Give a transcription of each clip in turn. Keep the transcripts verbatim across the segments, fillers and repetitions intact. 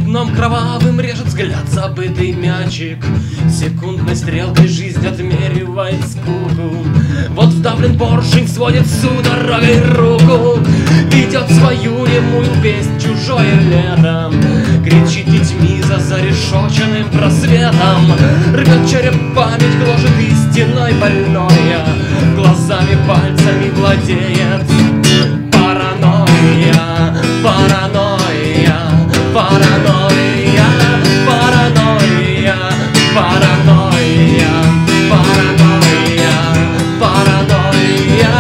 окном кровавым режет взгляд забытый мячик. Секундной стрелкой жизнь отмеривает скуку. Вот вдавлен поршень, сводит судорогой руку. Ведет свою немую песнь чужое лето. Кричит детьми за зарешоченным просветом. Рвет череп память, гложет истиной больное. Глазами, пальцами владеет паранойя, паранойя, паранойя, паранойя, паранойя, паранойя, паранойя,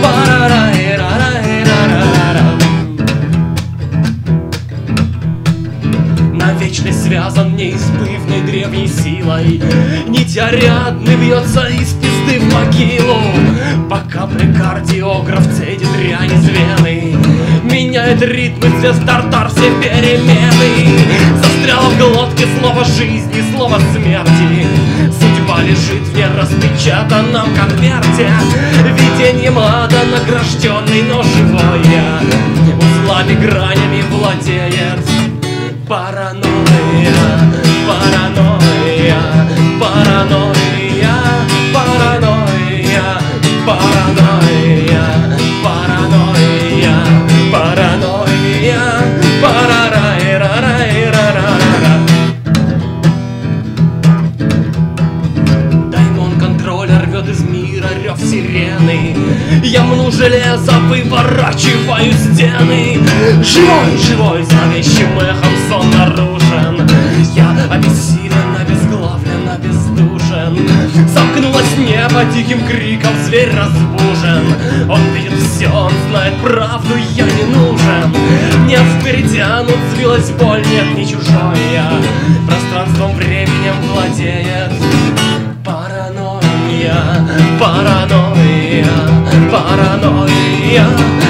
парарайрарайрарара. Навечно связан неизбывной древней силой. Нить Ариадны бьется из пизды в могилу. По капле кардиограф цедит дрянь из вены. Меняет ритмы, цвет тартар, все перемены. Застряло в глотке слово жизни, слово смерти. Судьба лежит в нераспечатанном конверте. Видением ада награжденный, но живое. Узлами, гранями владеет паранойя, паранойя, паранойя, паранойя, паранойя, паранойя, паранойя, парарайрарайрарара. Даймон контроля рвет из мира рев сирены. Я мну железо, выворачиваю стены. Живой, живой, зловещим эхом сон нарушен. Я обессилен, обезглавлен, обездушен. Сомкнулось небо диким криком, зверь разбужен. Он видит все, он знает правду, я не нужен. Нет, перетянут, взвилась боль, нет, не чужая. Пространством, временем владеет паранойя, паранойя, паранойя.